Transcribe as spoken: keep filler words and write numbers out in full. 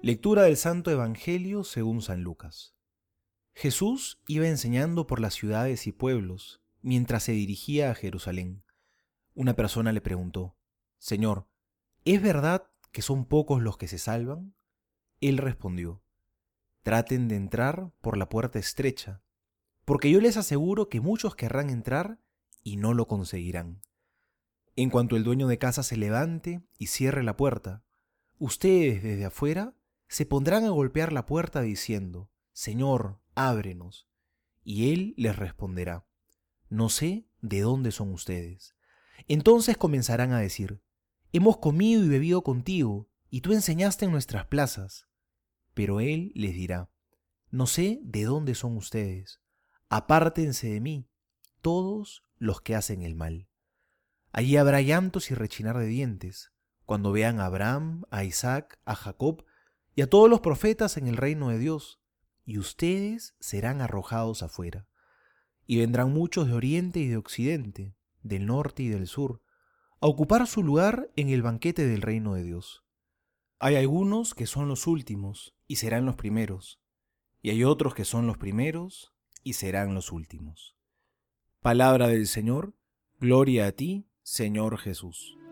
Lectura del Santo Evangelio según San Lucas. Jesús iba enseñando por las ciudades y pueblos mientras se dirigía a Jerusalén. Una persona le preguntó: Señor, ¿es verdad que son pocos los que se salvan? Él respondió: Traten de entrar por la puerta estrecha, porque yo les aseguro que muchos querrán entrar y no lo conseguirán. En cuanto el dueño de casa se levante y cierre la puerta, ustedes desde afuera se pondrán a golpear la puerta diciendo: Señor, ábrenos. Y él les responderá: No sé de dónde son ustedes. Entonces comenzarán a decir: Hemos comido y bebido contigo, y tú enseñaste en nuestras plazas. Pero él les dirá: No sé de dónde son ustedes. Apártense de mí, todos los que hacen el mal. Allí habrá llantos y rechinar de dientes, cuando vean a Abraham, a Isaac, a Jacob y a todos los profetas en el reino de Dios, y ustedes serán arrojados afuera. Y vendrán muchos de oriente y de occidente, del norte y del sur, a ocupar su lugar en el banquete del reino de Dios. Hay algunos que son los últimos y serán los primeros, y hay otros que son los primeros y serán los últimos. Palabra del Señor, gloria a ti, Señor Jesús.